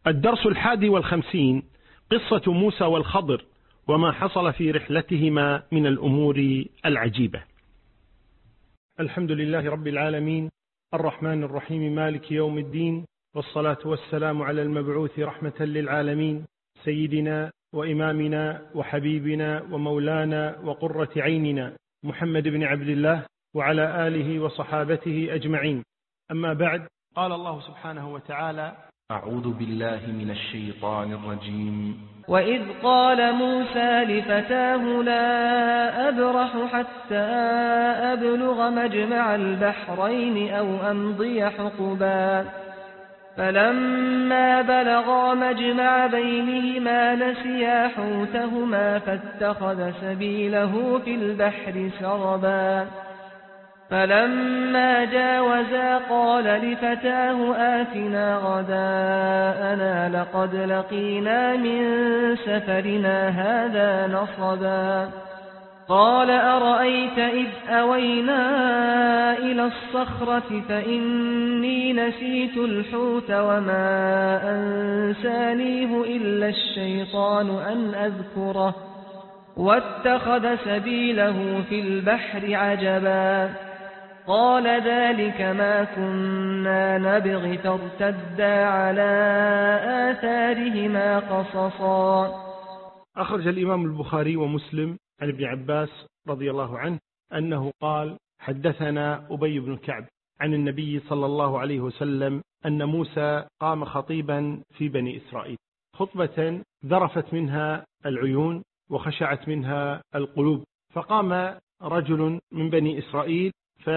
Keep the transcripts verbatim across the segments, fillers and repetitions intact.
الدرس الحادي والخمسين: قصة موسى والخضر وما حصل في رحلتهما من الأمور العجيبة. الحمد لله رب العالمين، الرحمن الرحيم، مالك يوم الدين، والصلاة والسلام على المبعوث رحمة للعالمين، سيدنا وإمامنا وحبيبنا ومولانا وقرة عيننا محمد بن عبد الله وعلى آله وصحابته أجمعين. أما بعد، قال الله سبحانه وتعالى: أعوذ بالله من الشيطان الرجيم. وإذ قال موسى لفتاه لا أبرح حتى أبلغ مجمع البحرين أو أمضي حقبا فلما بلغا مجمع بينهما نسيا حوتهما فاتخذ سبيله في البحر سربا فلما جاوزا قال لفتاه آتنا غداءنا لقد لقينا من سفرنا هذا نصبا قال أرأيت إذ أوينا إلى الصخرة فإني نسيت الحوت وما أنسانيه إلا الشيطان أن أذكره واتخذ سبيله في البحر عجبا قال ذلك ما كنا نبغي فارتدا على آثارهما قصصا. أخرج الإمام البخاري ومسلم عن ابن عباس رضي الله عنه أنه قال: حدثنا أبي بن كعب عن النبي صلى الله عليه وسلم أن موسى قام خطيبا في بني إسرائيل، خطبة ذرفت منها العيون وخشعت منها القلوب. فقام رجل من بني إسرائيل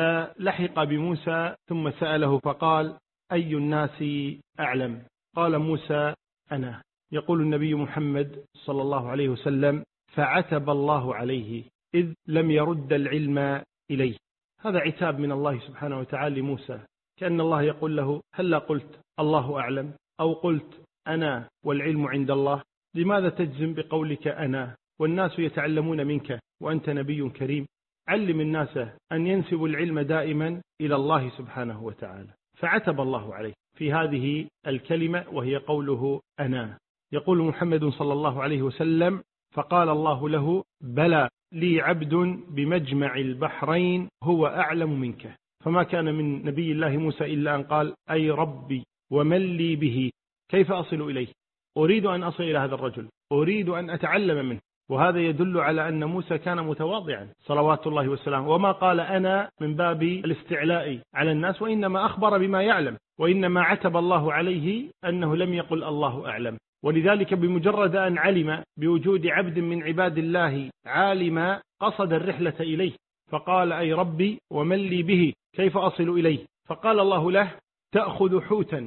فلحق بموسى ثم سأله فقال: أي الناس أعلم؟ قال موسى: أنا. يقول النبي محمد صلى الله عليه وسلم: فعتب الله عليه إذ لم يرد العلم إليه. هذا عتاب من الله سبحانه وتعالى لموسى، كأن الله يقول له: هلا قلت الله أعلم أو قلت أنا والعلم عند الله؟ لماذا تجزم بقولك أنا والناس يتعلمون منك وأنت نبي كريم؟ علم الناس أن ينسبوا العلم دائما إلى الله سبحانه وتعالى. فعتب الله عليه في هذه الكلمة وهي قوله أنا. يقول محمد صلى الله عليه وسلم: فقال الله له: بلى، لي عبد بمجمع البحرين هو أعلم منك. فما كان من نبي الله موسى إلا أن قال: أي ربي ومن لي به، كيف أصل إليه؟ أريد أن أصل إلى هذا الرجل، أريد أن أتعلم منه. وهذا يدل على أن موسى كان متواضعا صلوات الله وسلامه، وما قال أنا من باب الاستعلاء على الناس، وإنما أخبر بما يعلم، وإنما عتب الله عليه أنه لم يقل الله أعلم. ولذلك بمجرد أن علم بوجود عبد من عباد الله عالما قصد الرحلة إليه، فقال: أي ربي ومن لي به، كيف أصل إليه؟ فقال الله له: تأخذ حوتا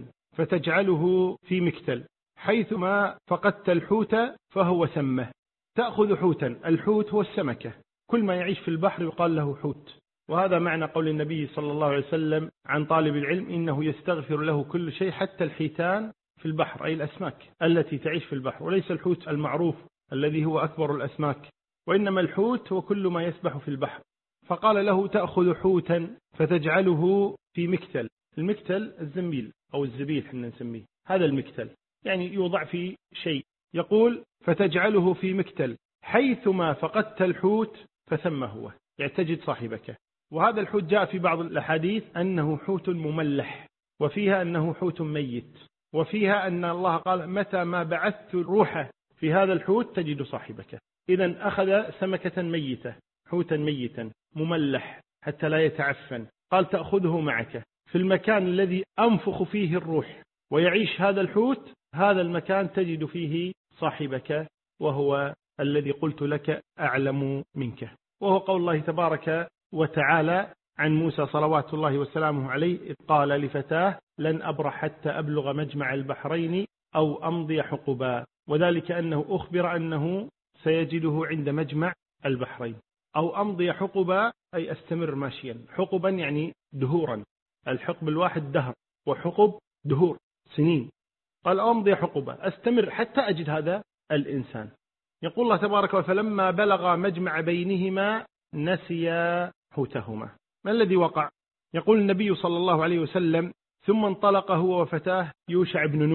فتجعله في مكتل، حيثما فقدت الحوت فهو سمه. تأخذ حوتا، الحوت هو السمكة، كل ما يعيش في البحر يقال له حوت. وهذا معنى قول النبي صلى الله عليه وسلم عن طالب العلم: إنه يستغفر له كل شيء حتى الحيتان في البحر، أي الأسماك التي تعيش في البحر، وليس الحوت المعروف الذي هو أكبر الأسماك، وإنما الحوت هو كل ما يسبح في البحر. فقال له: تأخذ حوتا فتجعله في مكتل. المكتل الزنبيل أو الزبيل حنا نسميه، هذا المكتل يعني يوضع في شيء. يقول: فتجعله في مكتل حيثما فقدت الحوت فثم هو، يعني تجد صاحبك. وهذا الحوت جاء في بعض الأحاديث أنه حوت مملح، وفيها أنه حوت ميت، وفيها أن الله قال: متى ما بعثت الروح في هذا الحوت تجد صاحبك. إذن أخذ سمكة ميتة، حوتا ميتا مملح حتى لا يتعفن، قال: تأخذه معك في المكان الذي أنفخ فيه الروح ويعيش هذا الحوت، هذا المكان تجد فيه صاحبك، وهو الذي قلت لك أعلم منك. وهو قول الله تبارك وتعالى عن موسى صلوات الله وسلامه عليه: إذ قال لفتاه لن أبرح حتى أبلغ مجمع البحرين أو أمضي حقبا. وذلك أنه أخبر أنه سيجده عند مجمع البحرين. أو أمضي حقبا أي أستمر ماشيا، حقبا يعني دهورا، الحقب الواحد دهر، وحقب دهور سنين. قال: أمضي حقبا، أستمر حتى أجد هذا الإنسان. يقول الله تبارك وتعالى: فلما بلغ مجمع بينهما نسيا حوتهما. ما الذي وقع؟ يقول النبي صلى الله عليه وسلم: ثم انطلق هو وفتاه يوشع بن نون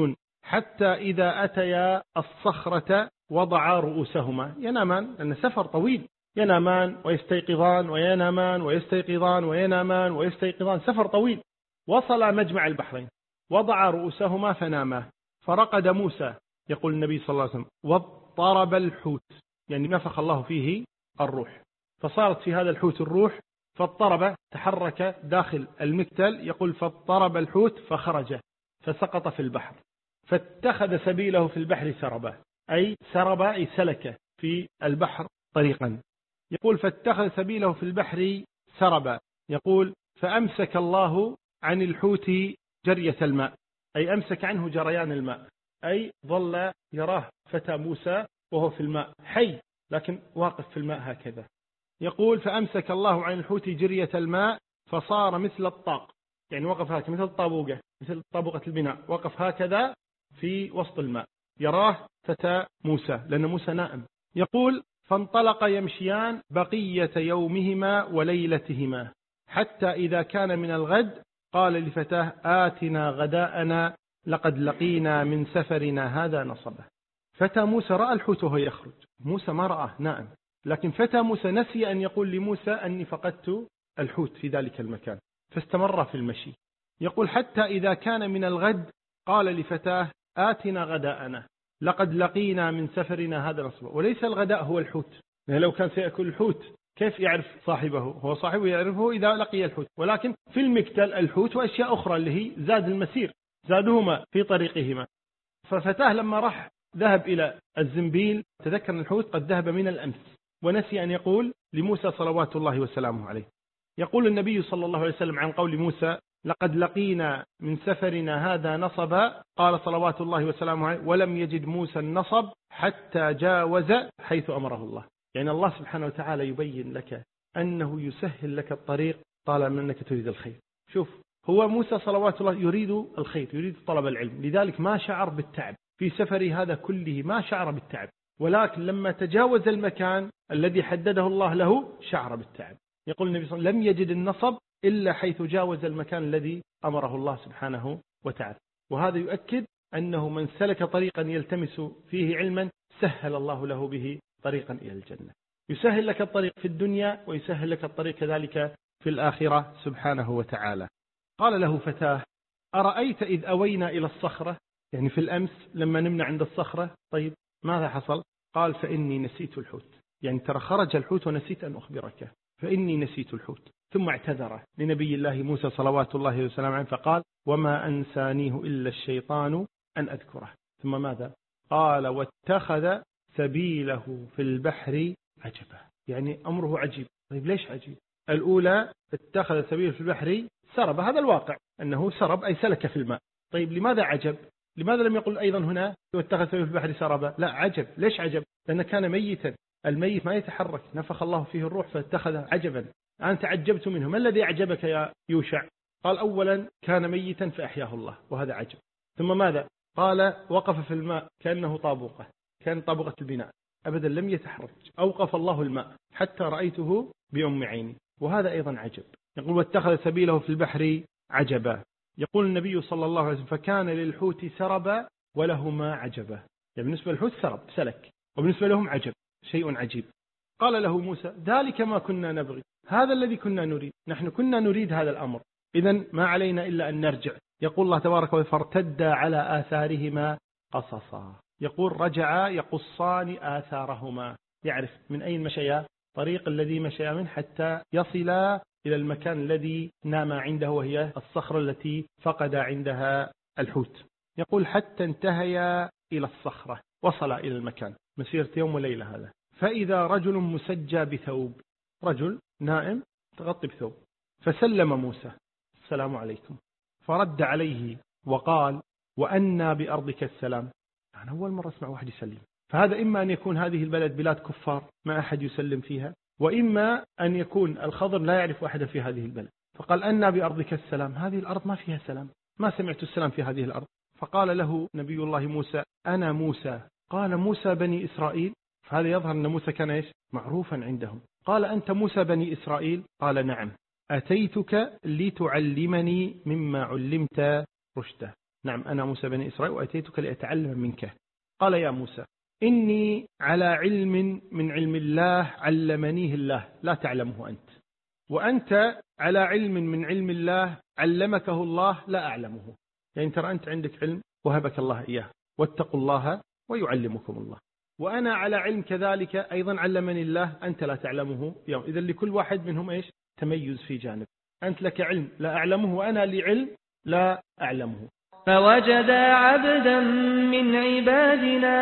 حتى إذا أتيا الصخرة وضعا رؤوسهما، ينامان لأن سفر طويل، ينامان ويستيقظان وينامان ويستيقظان وينامان ويستيقظان، سفر طويل. وصل مجمع البحرين، وضع رؤوسهما فناما، فرقد موسى، يقول النبي صلى الله عليه وسلم، واضطرب الحوت، يعني نفخ الله فيه الروح، فصارت في هذا الحوت الروح، فاضطرب، تحرك داخل المكتل، يقول فاضطرب الحوت فخرج فسقط في البحر، فاتخذ سبيله في البحر سربا، أي سرب أي سلك في البحر طريقا. يقول فاتخذ سبيله في البحر سربا، يقول فأمسك الله عن الحوت جرية الماء، أي أمسك عنه جريان الماء، أي ظل يراه فتى موسى وهو في الماء حي، لكن واقف في الماء هكذا. يقول فأمسك الله عن الحوت جرية الماء فصار مثل الطاق، يعني وقف هكذا مثل الطابوقة، مثل طابوقة البناء، وقف هكذا في وسط الماء، يراه فتى موسى لأن موسى نائم. يقول فانطلق يمشيان بقية يومهما وليلتهما، حتى إذا كان من الغد قال لفتاه آتنا غداءنا لقد لقينا من سفرنا هذا نصبه. فتى موسى رأى الحوت وهو يخرج، موسى ما رآه نائم، لكن فتى موسى نسي أن يقول لموسى أني فقدت الحوت في ذلك المكان، فاستمر في المشي. يقول حتى إذا كان من الغد قال لفتاه آتنا غداءنا لقد لقينا من سفرنا هذا نصبه. وليس الغداء هو الحوت، لو كان سيأكل الحوت كيف يعرف صاحبه؟ هو صاحبه يعرفه إذا لقي الحوت، ولكن في المكتل الحوت وأشياء أخرى اللي هي زاد المسير، زادهما في طريقهما. ففتاه لما راح ذهب إلى الزنبيل تذكر الحوت قد ذهب من الأمس، ونسي أن يقول لموسى صلوات الله وسلامه عليه. يقول النبي صلى الله عليه وسلم عن قول موسى لقد لقينا من سفرنا هذا نصبا، قال صلوات الله وسلامه عليه ولم يجد موسى النصب حتى جاوز حيث أمره الله. يعني الله سبحانه وتعالى يبين لك أنه يسهل لك الطريق طالما أنك تريد الخير. شوف، هو موسى صلوات الله يريد الخير، يريد طلب العلم، لذلك ما شعر بالتعب في سفري هذا كله، ما شعر بالتعب، ولكن لما تجاوز المكان الذي حدده الله له شعر بالتعب. يقول النبي صلى الله عليه وسلم لم يجد النصب إلا حيث جاوز المكان الذي أمره الله سبحانه وتعالى. وهذا يؤكد أنه من سلك طريقا يلتمس فيه علما سهل الله له به طريقا إلى الجنة، يسهل لك الطريق في الدنيا ويسهل لك الطريق كذلك في الآخرة سبحانه وتعالى. قال له فتاه أرأيت إذ أوينا إلى الصخرة، يعني في الأمس لما نمنا عند الصخرة، طيب ماذا حصل؟ قال فإني نسيت الحوت، يعني ترى خرج الحوت ونسيت أن أخبرك، فإني نسيت الحوت. ثم اعتذر لنبي الله موسى صلوات الله وسلامه عليه فقال وما أنسانيه إلا الشيطان أن أذكره. ثم ماذا؟ قال واتخذ سبيله في البحر عجبا، يعني أمره عجيب. طيب ليش عجيب؟ الأولى اتخذ سبيله في البحر سرب، هذا الواقع أنه سرب أي سلك في الماء. طيب لماذا عجب؟ لماذا لم يقل أيضا هنا واتخذ سبيله في البحر سربا؟ لا، عجب. ليش عجب؟ لأنه كان ميتا، الميت ما يتحرك، نفخ الله فيه الروح فاتخذ عجبا. أنا تعجبت منه. ما الذي أعجبك يا يوشع؟ قال أولا كان ميتا فأحياه الله، وهذا عجب. ثم ماذا؟ قال وقف في الماء كأنه طابوقة، كان طابوقة البناء، أبدا لم يتحرك، أوقف الله الماء حتى رأيته بأم عيني، وهذا أيضا عجب. يقول واتخذ سبيله في البحر عجبا. يقول النبي صلى الله عليه وسلم فكان للحوت سربا ولهما عجبا، يعني بالنسبة للحوت سرب سلك، وبالنسبة لهم عجب، شيء عجيب. قال له موسى ذلك ما كنا نبغي، هذا الذي كنا نريد، نحن كنا نريد هذا الأمر، إذن ما علينا إلا أن نرجع. يقول الله تبارك وتعالى فارتدا على آثارهما قصصا، يقول رجعا يقصان آثارهما، يعرف من أين مشيا، طريق الذي مشيا منه حتى يصلا إلى المكان الذي نام عنده، وهي الصخرة التي فقد عندها الحوت. يقول حتى انتهيا إلى الصخرة، وصل إلى المكان مسيرة يوم وليلة هذا، فإذا رجل مسجى بثوب، رجل نائم تغطي بثوب، فسلم موسى السلام عليكم، فرد عليه وقال وأنا بأرضك السلام. أنا أول مرة أسمع واحد يسلم، فهذا إما أن يكون هذه البلد بلاد كفار ما أحد يسلم فيها، وإما أن يكون الخضر لا يعرف أحدا في هذه البلد، فقال أنا بأرضك السلام، هذه الأرض ما فيها سلام، ما سمعت السلام في هذه الأرض. فقال له نبي الله موسى أنا موسى. قال موسى بني إسرائيل، فهذا يظهر أن موسى كان إيش؟ معروفا عندهم. قال أنت موسى بني إسرائيل؟ قال نعم. أتيتك لتعلمني مما علمت رشدا، نعم أنا موسى بني إسرائيل وأتيتك لأتعلم منك. قال يا موسى إني على علم من علم الله علمنيه الله لا تعلمه أنت، وأنت على علم من علم الله علمكه الله لا أعلمه. يعني ترى أنت عندك علم وهبك الله إياه، واتقوا الله ويعلمكم الله، وأنا على علم كذلك أيضا علمني الله أنت لا تعلمه يوم. إذن لكل واحد منهم إيش تميز في جانب، أنت لك علم لا أعلمه وأنا لي علم لا أعلمه. فوجدا عبدا من عبادنا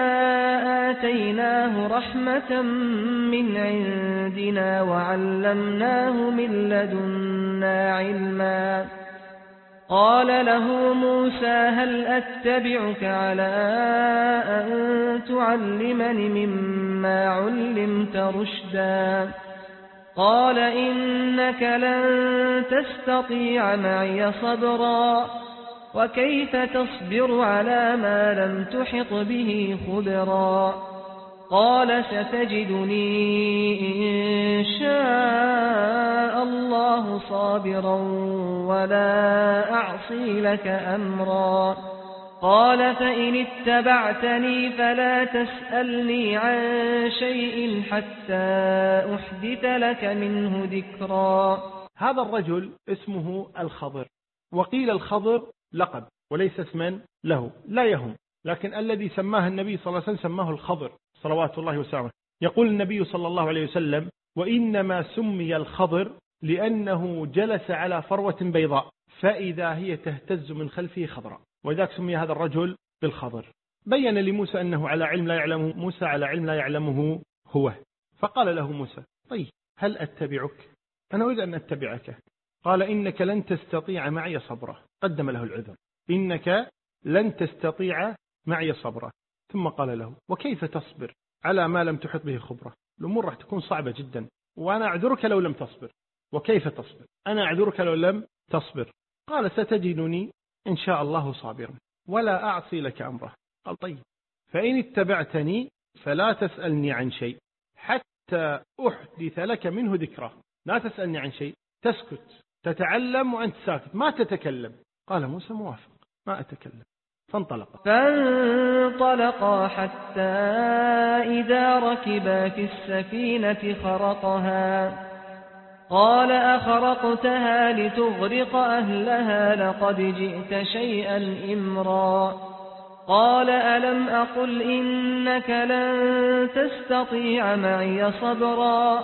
آتيناه رحمة من عندنا وعلمناه من لدنا علما. قال له موسى هل أتبعك على أن تعلمني مما علمت رشدا؟ قال إنك لن تستطيع معي صبرا وكيف تصبر على ما لم تحط به خبرا؟ قال ستجدني إن شاء الله صابرا ولا أعصي لك أمرا. قال فإن اتبعتني فلا تسألني عن شيء حتى أحدث لك منه ذكرا. هذا الرجل اسمه الخضر، وقيل الخضر لقب وليس اسما له، لا يهم، لكن الذي سماه النبي صلى الله عليه وسلم سماه الخضر صلوات الله وسلامه. يقول النبي صلى الله عليه وسلم وإنما سمي الخضر لأنه جلس على فروة بيضاء فإذا هي تهتز من خلفه خضراء، وذاك سمي هذا الرجل بالخضر. بين لموسى أنه على علم لا يعلمه موسى على علم لا يعلمه هو. فقال له موسى طيب هل أتبعك؟ أنا أريد أن أتبعك. قال إنك لن تستطيع معي صبرا. قدم له العذر، إنك لن تستطيع معي صبرا. ثم قال له وكيف تصبر على ما لم تحط به خبرة؟ الأمور راح تكون صعبة جدا، وأنا أعذرك لو لم تصبر. وكيف تصبر؟ أنا أعذرك لو لم تصبر. قال ستجدني إن شاء الله صابرا ولا أعصي لك أمره. قال طيب فإن اتبعتني فلا تسألني عن شيء حتى أحدث لك منه ذكرى. لا تسألني عن شيء، تسكت تتعلم وأنت ساكت ما تتكلم. قال موسى موافق ما أتكلم. فانطلقا فانطلقا حتى إذا ركبا في السفينة خرقها قال أخرقتها لتغرق أهلها لقد جئت شيئا إمرا. قال ألم أقل إنك لن تستطيع معي صبرا.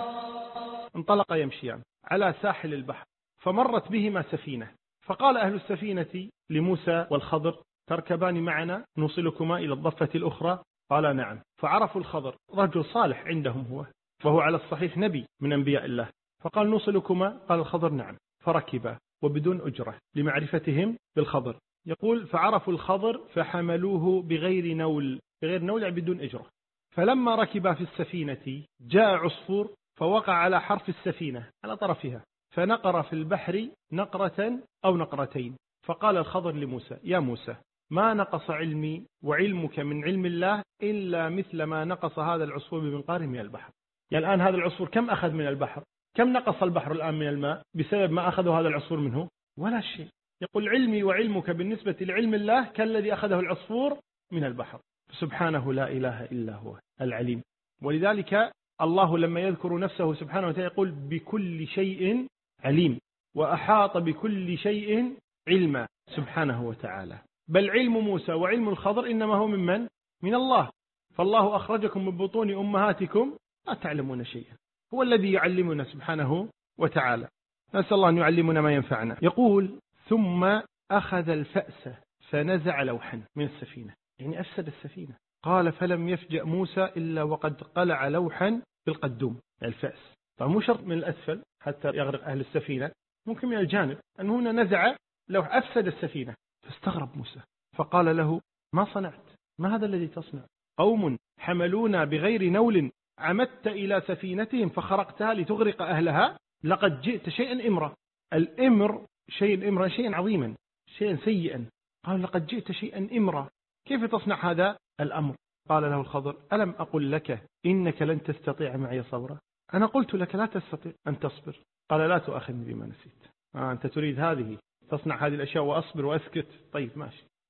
انطلق يمشيان على ساحل البحر فمرت بهما سفينة، فقال أهل السفينة لموسى والخضر تركبان معنا نوصلكما إلى الضفة الأخرى؟ قال نعم. فعرفوا الخضر رجل صالح عندهم هو، فهو على الصحيح نبي من أنبياء الله. فقال نوصلكما؟ قال الخضر نعم. فركبا وبدون أجرة لمعرفتهم بالخضر. يقول فعرفوا الخضر فحملوه بغير نول، بغير نول يعني بدون أجرة. فلما ركبا في السفينة جاء عصفور فوقع على حرف السفينة على طرفها فنقر في البحر نقرة أو نقرتين. فقال الخضر لموسى يا موسى ما نقص علمي وعلمك من علم الله إلا مثل ما نقص هذا العصفور بمنقاره من البحر. يعني الآن هذا العصفور كم أخذ من البحر؟ كم نقص البحر الآن من الماء بسبب ما أخذه هذا العصفور منه؟ ولا شيء. يقول علمي وعلمك بالنسبة لعلم الله كالذي أخذه العصفور من البحر. سبحانه لا إله إلا هو العليم. ولذلك الله لما يذكر نفسه سبحانه وتعالى يقول بكل شيء عليم وأحاط بكل شيء علما سبحانه وتعالى. بل علم موسى وعلم الخضر إنما هو من من؟ من الله. فالله أخرجكم من بطون أمهاتكم لا تعلمون شيئا، هو الذي يعلمنا سبحانه وتعالى. نسأل الله أن يعلمنا ما ينفعنا. يقول ثم أخذ الفأس فنزع لوحا من السفينة، يعني أفسد السفينة. قال فلم يفجأ موسى إلا وقد قلع لوحا بالقدوم الفأس. فمو شرط من الأسفل حتى يغرق أهل السفينة، ممكن من الجانب. أنه هنا نزع لوح أفسد السفينة. فاستغرب موسى فقال له ما صنعت؟ ما هذا الذي تصنع؟ قوم حملونا بغير نول عمدت إلى سفينتهم فخرقتها لتغرق أهلها لقد جئت شيئا إمرا. الإمر شيء إمرا شيئا عظيما شيئا سيئا. قال لقد جئت شيئا إمرا، كيف تصنع هذا الأمر؟ قال له الخضر ألم أقل لك إنك لن تستطيع معي صبرا؟ أنا قلت لك لا تستطيع أن تصبر. قال لا تؤاخذني بما نسيت. آه أنت تريد هذه تصنع هذه الأشياء وأصبر وأسكت؟ طيب ماشي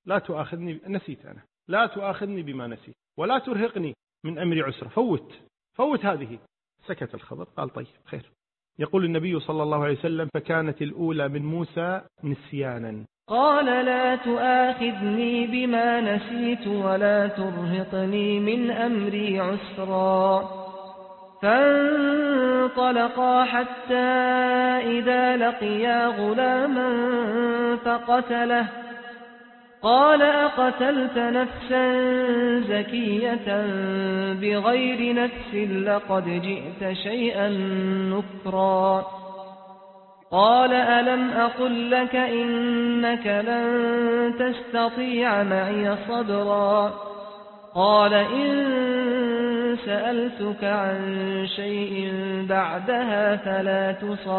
لا تؤاخذني، نسيت أنا، لا تؤاخذني بما نسيت ولا ترهقني من أمري عسرة، فوت فوت هذه. سكت الخضر قال طيب خير. يقول النبي صلى الله عليه وسلم فكانت الأولى من موسى نسيانا. قال لا تؤاخذني بما نسيت ولا ترهقني من أمري عسرا. فانطلقا حتى إذا لقيا غلاما فقتله قال أقتلت نفسا زكية بغير نفس لقد جئت شيئا نكرا. قال ألم أقل لك إنك لن تستطيع معي صبرا. قال إن سألتك عن شيء بعدها فلا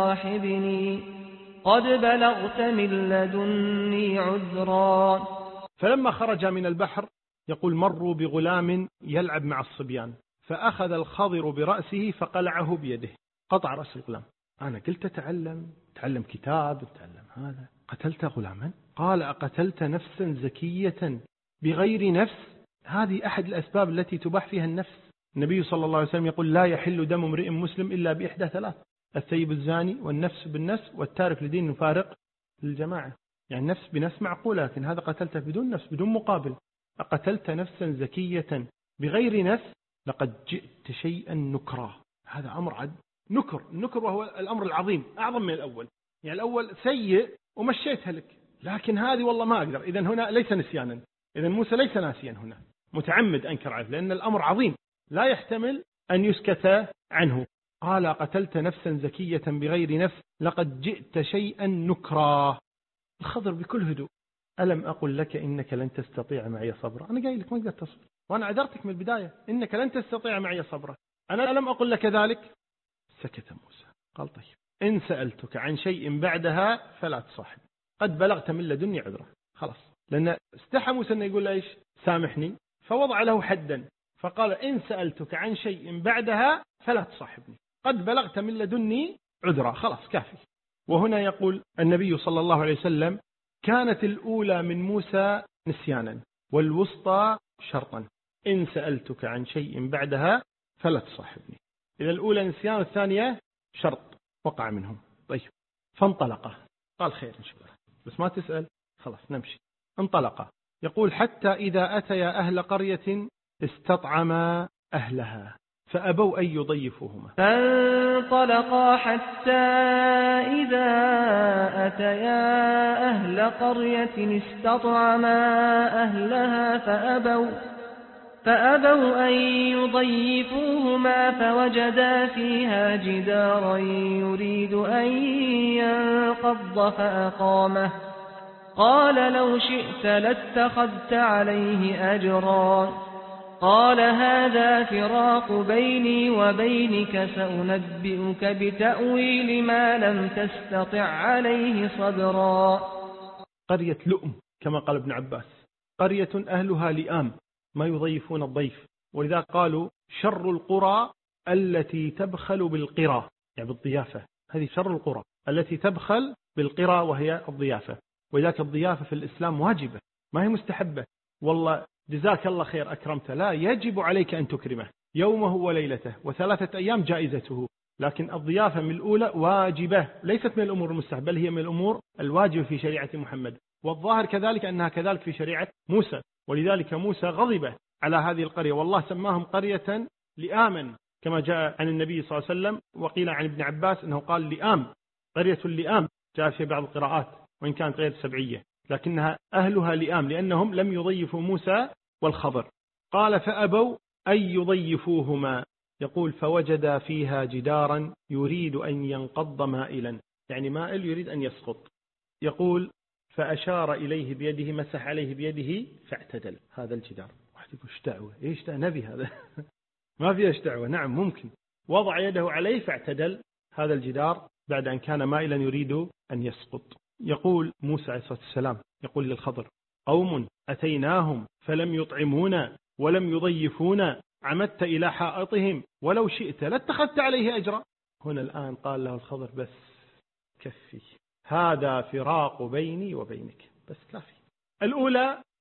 تصاحبني قد بلغت من لدني عذرا. فلما خرج من البحر يقول مروا بغلام يلعب مع الصبيان فأخذ الخضر برأسه فقلعه بيده، قطع رأس الغلام. أنا قلت تعلم تعلم كتاب تعلم هذا، قتلت غلاما؟ قال أقتلت نفسا زكية بغير نفس؟ هذه أحد الأسباب التي تباح فيها النفس. النبي صلى الله عليه وسلم يقول لا يحل دم امرئ مسلم إلا بإحدى ثلاث: الثيب الزاني والنفس بالنفس والتارك لدين مفارق للجماعة. يعني نفس بنفس معقولة، لكن هذا قتلته بدون نفس بدون مقابل. أقتلت نفسا زكية بغير نفس لقد جئت شيئا نكرا. هذا أمر عد نكر، النكر وهو الأمر العظيم أعظم من الأول. يعني الأول سيء ومشيتها لك، لكن هذه والله ما أقدر. إذن هنا ليس نسيانا، إذن موسى ليس ناسيا هنا، متعمد أنكر عليه لأن الأمر عظيم لا يحتمل أن يسكت عنه. قال قتلت نفسا زكية بغير نفس لقد جئت شيئا نكرا. الخضر بكل هدوء ألم أقل لك إنك لن تستطيع معي صبرا؟ أنا قايل لك ما قدرت تصبر، وأنا عذرتك من البداية إنك لن تستطيع معي صبرا، أنا ألم أقل لك ذلك؟ سكت موسى قال طيب إن سألتك عن شيء بعدها فلا تصاحب قد بلغت من لدني عذرا. خلاص، لأن استحى موسى أن يقول إيش سامحني، فوضع له حدا فقال إن سألتك عن شيء بعدها فلا تصاحبني قد بلغت من لدني عذرا. خلاص كافي. وهنا يقول النبي صلى الله عليه وسلم كانت الأولى من موسى نسيانا والوسطى شرطا، إن سألتك عن شيء بعدها فلا تصاحبني. إذا الأولى نسيان والثانية شرط وقع منهم. طيب فانطلقا، قال خير إن شاء الله بس ما تسأل، خلاص نمشي. انطلقا يقول حتى إذا أتيا أهل قرية استطعما أهلها فأبوا أن يضيفوهما. فانطلقا حتى إذا أتيا أهل قرية استطعما أهلها فأبوا فأبوا أن يضيفوهما فوجدا فيها جدارا يريد أن ينقض فأقامه. قال لو شئت لاتخذت عليه أجرا. قال هذا فراق بيني وبينك سأنبئك بتأويل ما لم تستطع عليه صبرا. قرية لؤم كما قال ابن عباس، قرية أهلها لئام ما يضيفون الضيف، ولذا قالوا شر القرى التي تبخل بالقرى، يعني بالضيافة. هذه شر القرى التي تبخل بالقرى وهي الضيافة. ولذلك الضيافة في الإسلام واجبة ما هي مستحبة. والله جزاك الله خير أكرمته، لا، يجب عليك أن تكرمه يومه وليلته وثلاثة أيام جائزته. لكن الضيافة من الأولى واجبة، ليست من الأمور المستحبة بل هي من الأمور الواجبة في شريعة محمد. والظاهر كذلك أنها كذلك في شريعة موسى. ولذلك موسى غضب على هذه القرية، والله سماهم قرية لئاما كما جاء عن النبي صلى الله عليه وسلم، وقيل عن ابن عباس أنه قال لئام، قرية اللئام جاء في بعض القراءات وإن كانت غير سبعية، لكنها أهلها لئام لأنهم لم يضيفوا موسى والخضر. قال فأبوا أن يضيفوهما. يقول فوجد فيها جدارا يريد أن ينقض مائلا، يعني مائل يريد أن يسقط. يقول فأشار إليه بيده، مسح عليه بيده فاعتدل هذا الجدار. واحد يقول ايش دعوة، ايش دعوة نبي هذا ما فيه ايش دعوة. نعم ممكن. وضع يده عليه فاعتدل هذا الجدار بعد أن كان مائلا يريد أن يسقط. يقول موسى عليه الصلاة والسلام يقول للخضر قوم أتيناهم فلم يطعمونا ولم يضيفونا عمدت إلى حائطهم ولو شئت لاتخذت عليه أجرا. هنا الآن قال له الخضر بس كفي، هذا فراق بيني وبينك، بس كافي. الأولى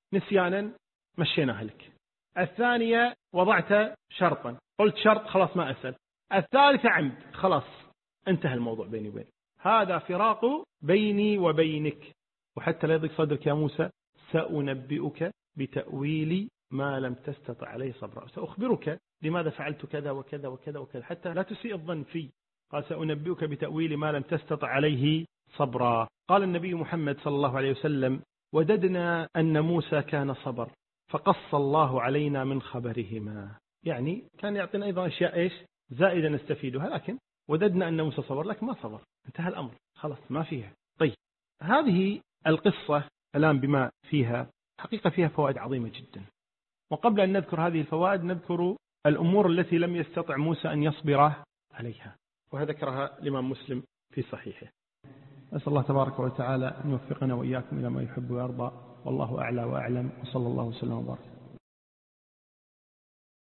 نسيانا مشيناها لك. الثانية وضعت شرطا قلت شرط خلاص ما أسأل. الثالثة عمد خلاص انتهى الموضوع بيني وبينك. هذا فراق بيني وبينك. وحتى لا يضيق صدرك يا موسى سأنبئك بتأويل ما لم تستطع عليه صبرا، سأخبرك لماذا فعلت كذا وكذا وكذا وكذا حتى لا تسيء الظن في. قال سأنبئك بتأويل ما لم تستطع عليه صبرا. قال النبي محمد صلى الله عليه وسلم وددنا أن موسى كان صبر فقص الله علينا من خبرهما. يعني كان يعطينا أيضا أشياء إيش زائدة نستفيدها، لكن وددنا أن موسى صبر لكن ما صبر، انتهى الأمر خلاص ما فيها. طيب هذه القصة الآن بما فيها حقيقة فيها فوائد عظيمة جدا. وقبل أن نذكر هذه الفوائد نذكر الأمور التي لم يستطع موسى أن يصبر عليها، وذكرها الإمام مسلم في صحيحه. أسأل الله تبارك وتعالى أن يوفقنا وإياكم إلى ما يحب ويرضى، والله أعلى وأعلم، وصلى الله وسلم وبارك.